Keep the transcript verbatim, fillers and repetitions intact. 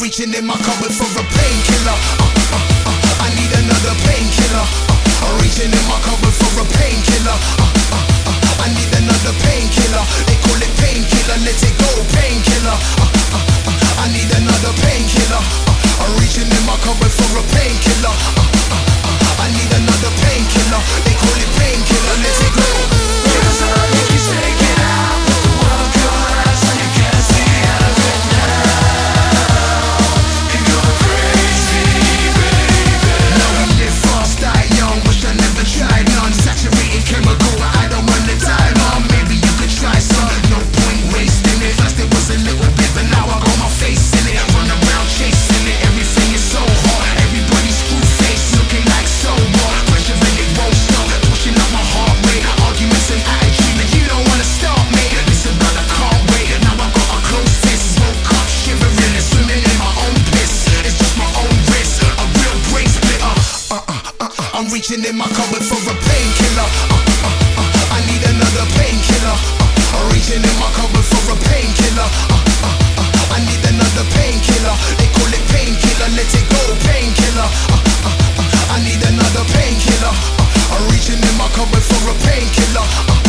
reaching in my cupboard for a painkiller. Uh, uh, uh, I need another painkiller. Uh, I'm reaching in my cupboard for a painkiller. Uh, uh, uh, I need another painkiller. They call it painkiller, let it go, painkiller. Uh, uh, uh, I need another painkiller. Uh, I'm reaching in my cupboard for a painkiller. Uh, uh, uh, I need another painkiller. They call it painkiller, let it go. Cause I make you take it out. The world collapse and you can't see out of it now. You're crazy, baby. Now we live fast, die young. Wish I never tried none. Saturated chemical, but I don't wanna die, mom. Maybe you could try some. No point wasting it. First it was a little bit, but now I got my face in it. I run around chasing it. Everything is so hard. Everybody's screw face, looking like so what? Pressure and it won't stop. Pushing up my heart rate. Arguments and attitude, and you don't wanna stop me. Listen, brother, can't wait. Now I've got a close fist. Woke up shivering and swimming in my own piss. It's just my own risk. A real brain splitter. Uh uh uh uh. I'm reaching in my cupboard for a painkiller. Uh uh uh. I need another painkiller. Uh, I'm reaching in my cupboard for a painkiller. Uh uh uh. I need another painkiller. They call it painkiller, let it go, painkiller. Uh uh uh. I need another painkiller. Uh, I'm reaching in my cupboard for a painkiller. Uh,